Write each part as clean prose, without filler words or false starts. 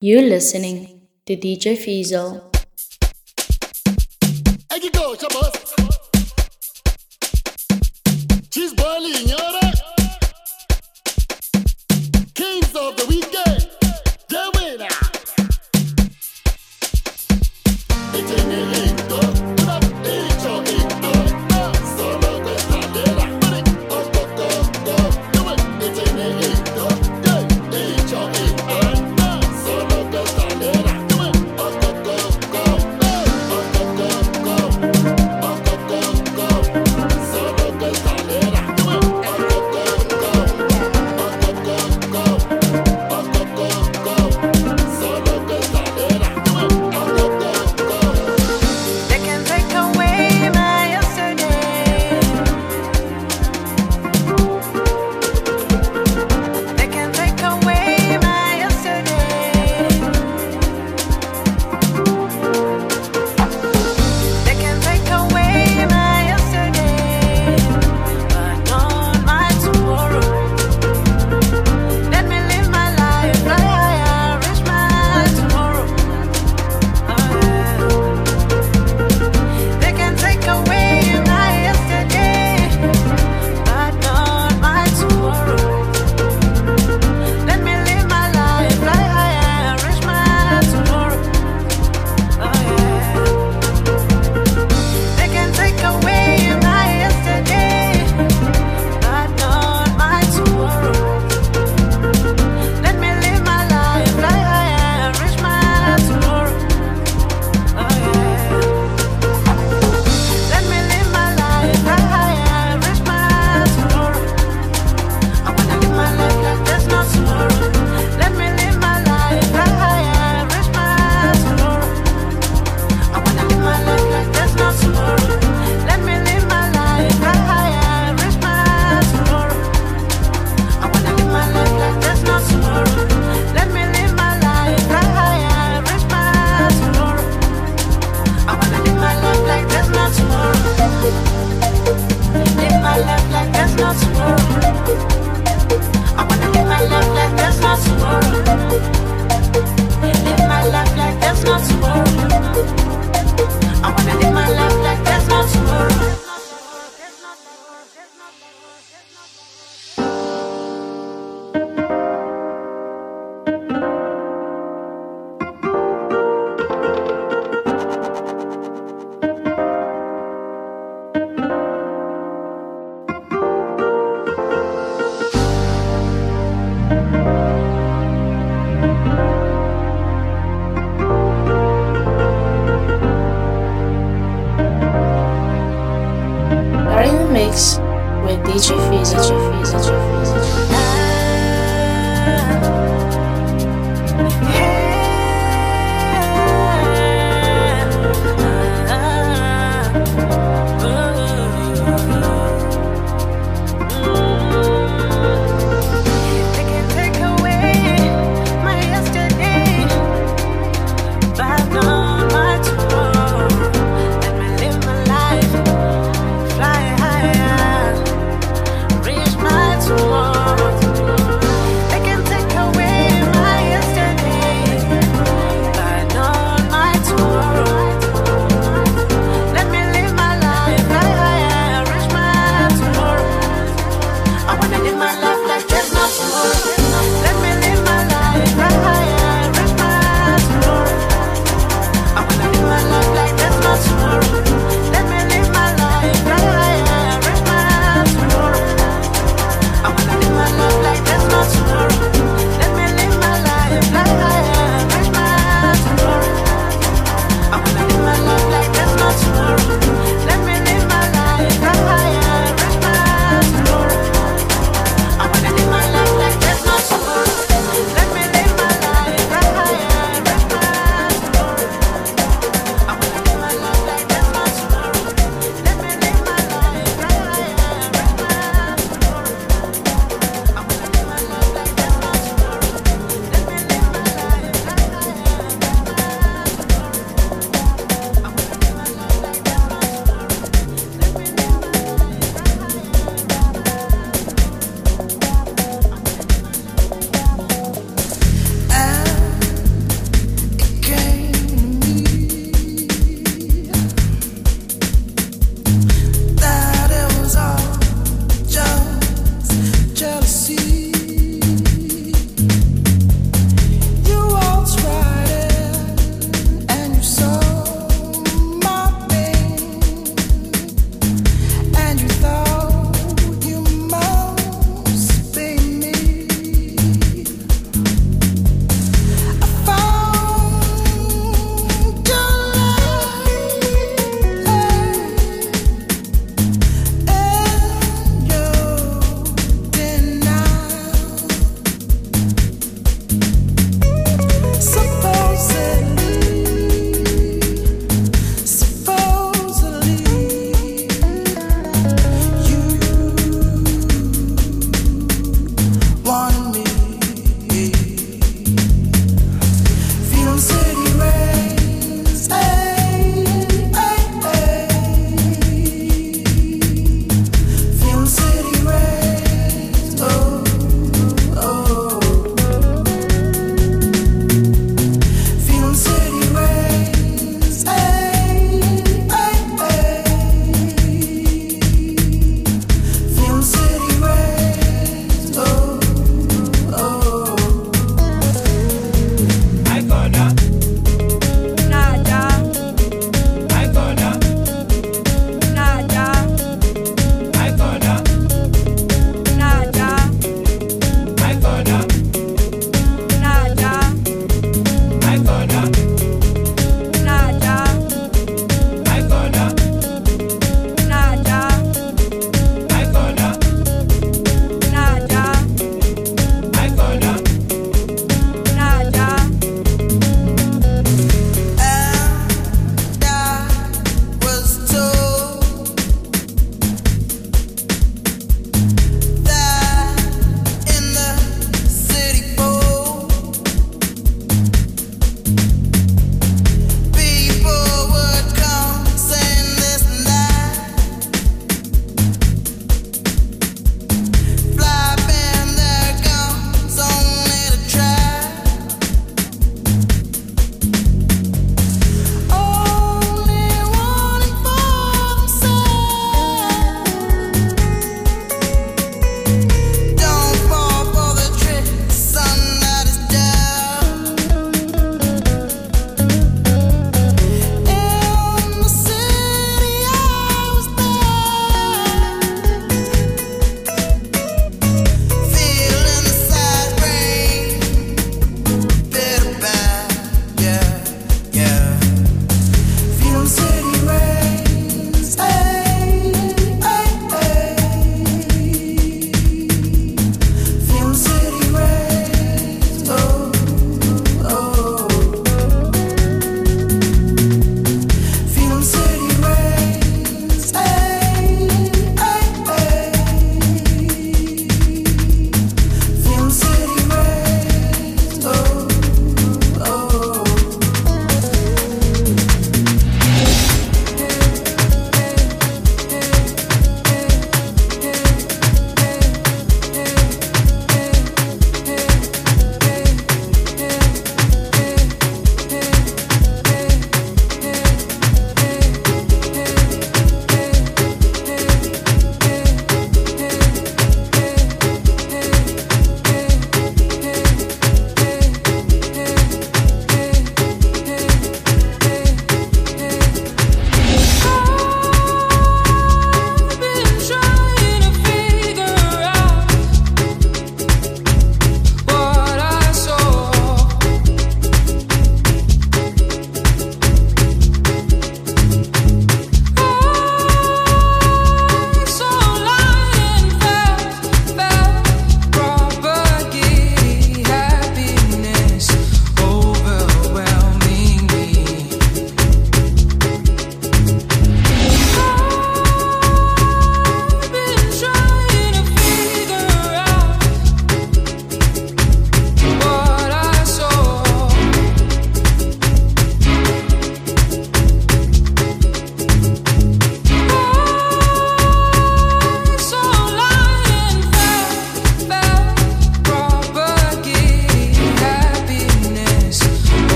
You're listening to DJ Fiesel. Aquí go, chavos. Cheese boiling, yora. Kings of the weekend. The winner. Solo questa della. Go, go, go, go. Do it. It's in the solo questa della. Do it. Go, go, go, go. Go, go, go, go. Solo questa della. Do it. Go, go, go. Solo questa della. Do it. Go. They can take away my yesterday. They can take away my yesterday. They can take away my yesterday, but not my tomorrow. Let me live my life, fly higher, reach my tomorrow. They can take away my yesterday, but not my tomorrow. Let me live my life, fly higher, reach my tomorrow. They can take away my yesterday, but not my tomorrow. Let me live my life, fly higher, reach my tomorrow. Let me live my life, fly higher, reach my tomorrow. I wanna live my life like there's no tomorrow. Let me live my life, fly higher, reach my tomorrow. I wanna live my life like there's no tomorrow. Let me live my life, fly higher, reach my tomorrow. I wanna live my life like there's no tomorrow. Let me live my life, fly higher, reach my tomorrow. I wanna live my life like there's no tomorrow. Live my life like there's no tomorrow. I wanna live my life like there's no tomorrow. Live my life like there's no tomorrow. I wanna live my life like there's no tomorrow. Are in the mix with DJ Fiesel. They can take away my yesterday, but not my tomorrow. Let me live my life, fly higher, reach my tomorrow.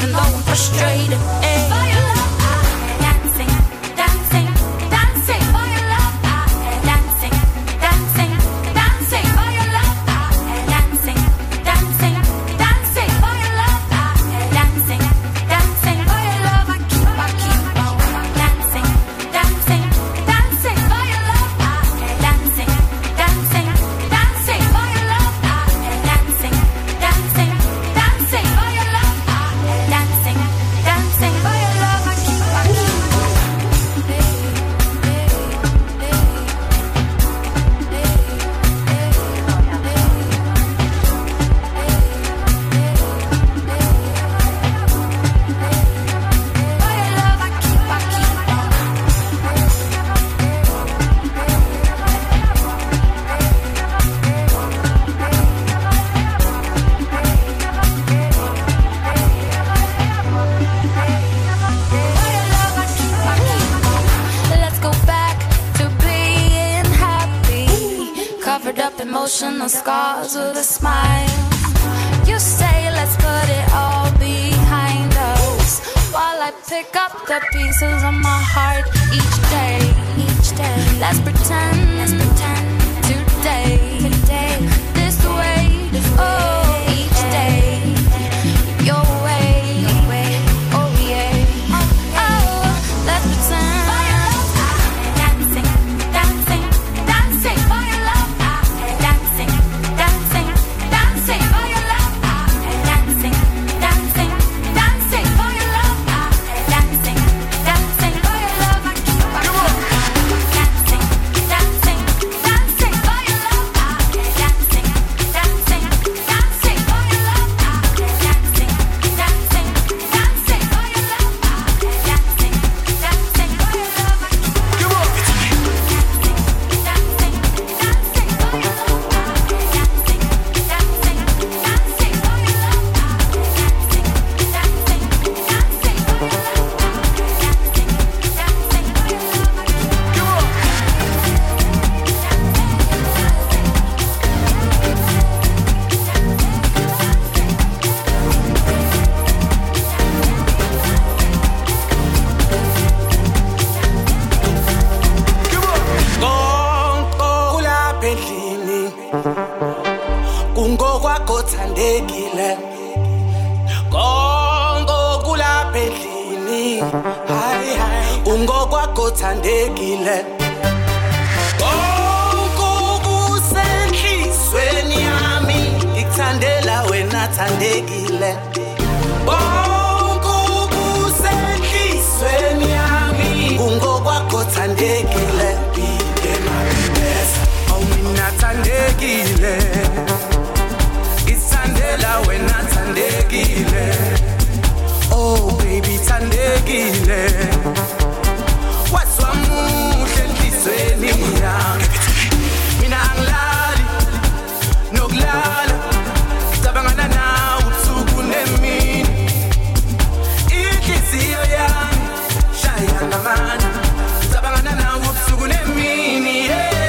even though I'm frustrated. Ay. For your love, dancing, dancing, dancing. For your love, dancing, dancing, dancing. For your love, dancing, dancing, dancing. For your love, dancing, dancing. For your love, I keep on dancing, dancing, dancing. For your love, dancing, dancing, dancing. For your love, dancing, dancing, dancing. For your love, dancing, dancing. For your love, I keep on. Let's go back to being happy. Covered up emotional scars with a smile. You say let's put it all behind us, while I pick up the pieces of my heart each day. Let's pretend today, this way, oh, each day, your way, oh yeah, oh, let's pretend. Dancing, dancing, dancing for your love. Dancing, dancing, dancing for your love. Dancing, dancing, dancing for your love. Dancing, dancing for your love. I keep on dancing, dancing, dancing for your love. Dancing, dancing, dancing for your love. Dancing, dancing, dancing for your love. Dancing, dancing for your love. I keep on dancing, dancing, dancing for your love. Dancing, dancing, dancing for your love. Dancing, dancing, dancing for your love. Dancing, dancing for your love. Konke ulapha endlini kungokwakho thandekile. Konke kulapha endlini hayi ungokwakho thandekile. Konke kusenhlizweni yami ngikuthandela wena thandekile. Konke kusenhlizweni yami kungokwakho thandekile. Oh, mina thandekile, ngithandela wena thandekile. Oh baby thandekile, waswamuhle enhlizweni yami. Mina angilali nokulala, ngicabangana nawe ubusuku nemini. Inhliziyo yami shaya ngamandla, ngicabangana nawe ubusuku nemini.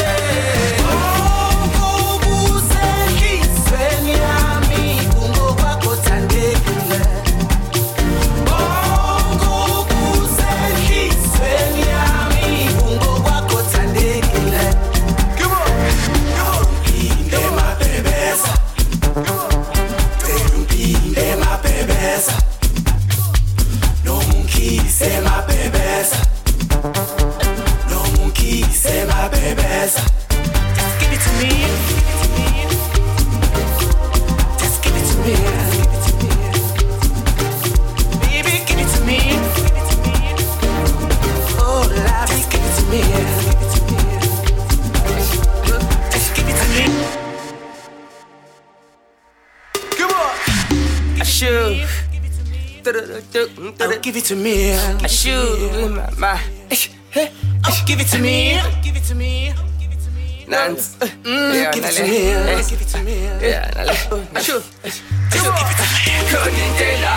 Give it to me. I should my give it to me. Give it to me. Nance. Give it to me. Give it to me. Yeah, I should. Give it to me. Konindela.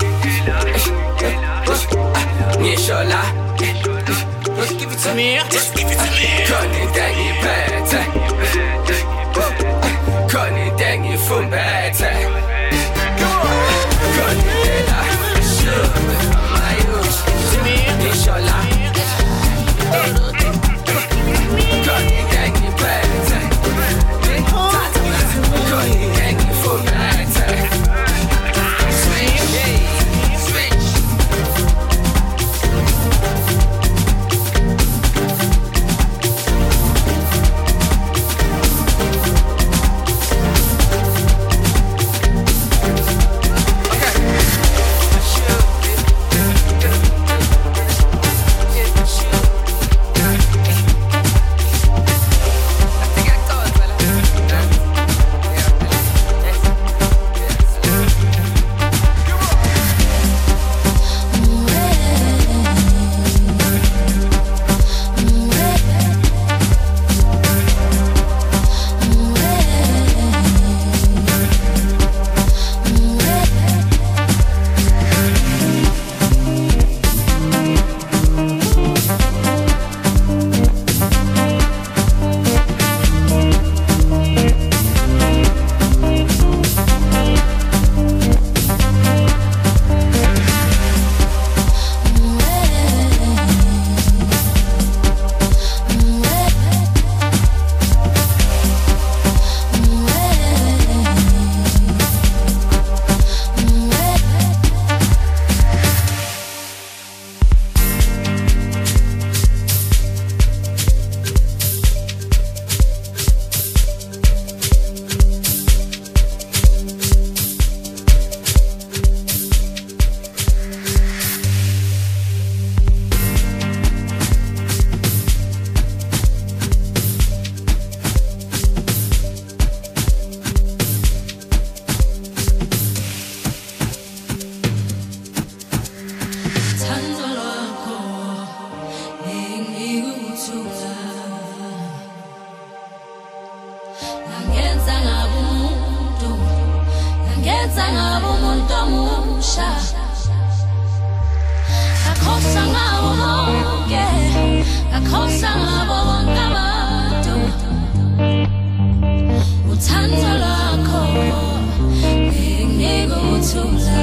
Nishola. Give it to me. Just give it to me. Konindela better. Konindela from better. Konindela. yangenza ngabo umuntu, yangenza ngabo umuntu omusha. Ngakhohlwa ngabo bonke, ngakhohlwa ngabo bonke abantu. Uthando lwakho benginika ukuthula.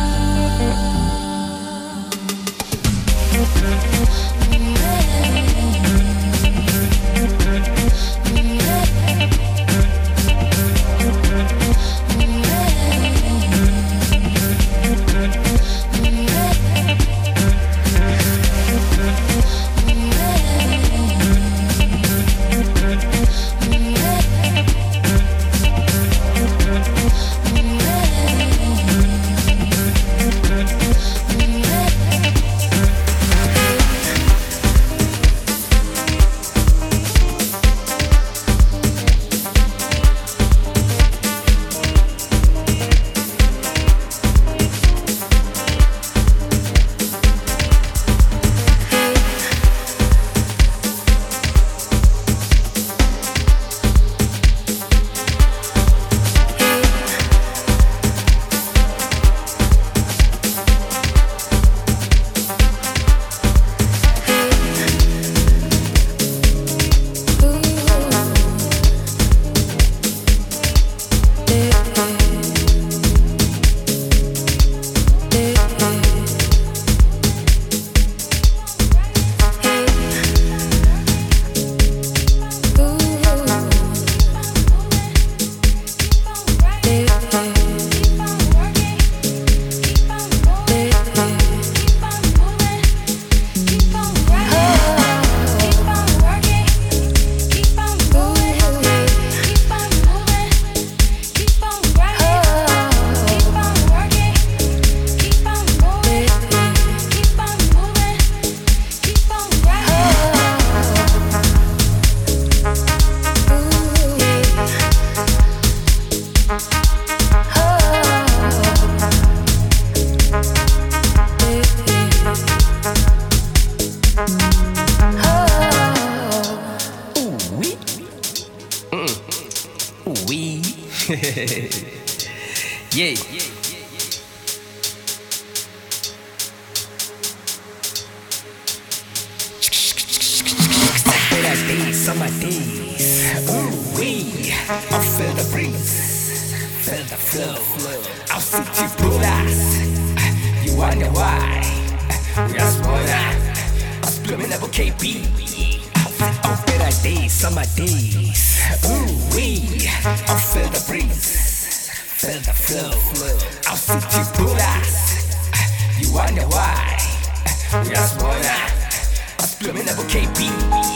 Yeah. Summer days, ooh wee, I feel the breeze, feel the flow. I'll see you pull us. You wonder why we are smaller. I split me level KB. Oh, better days, summer days, ooh wee, I feel the breeze, feel the flow. I'll see you pull us. You wonder why we are smaller. I split me level KB.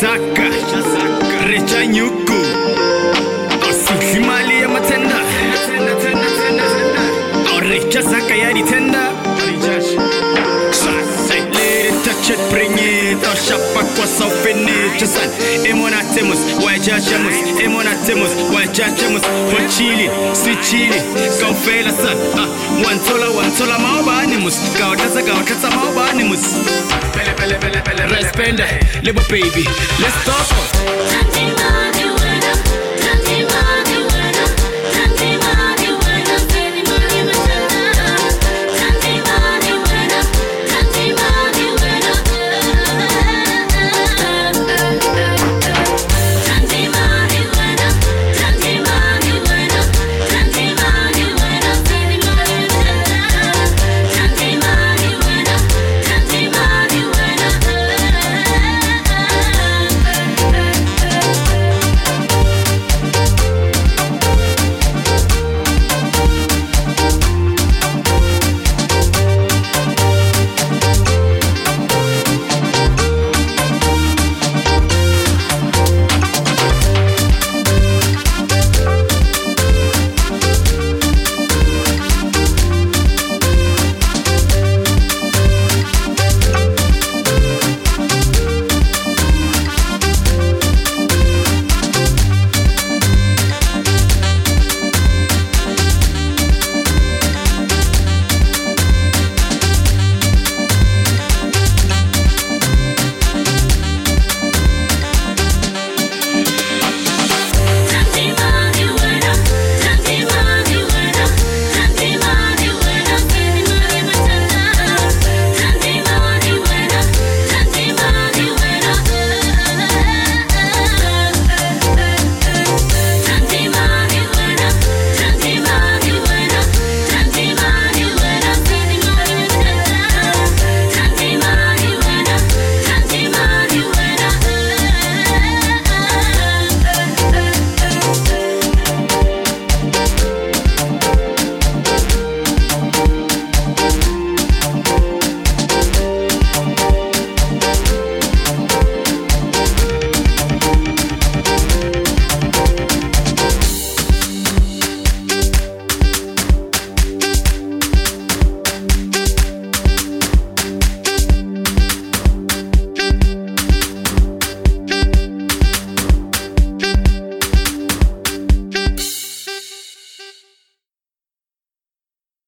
Chasaka Recha Nyuku Osi Mali ya matenda Recha Saka ya di tenda Touch it, bring it, or shapa kwa so finish. Jasan, emonatemus, why jachamus, emonatemus, why jachamus, for chili, sweet chili, go fail a son. One tola maoba animus, go that's a maoba animus. Let's spend it, little baby, let's talk.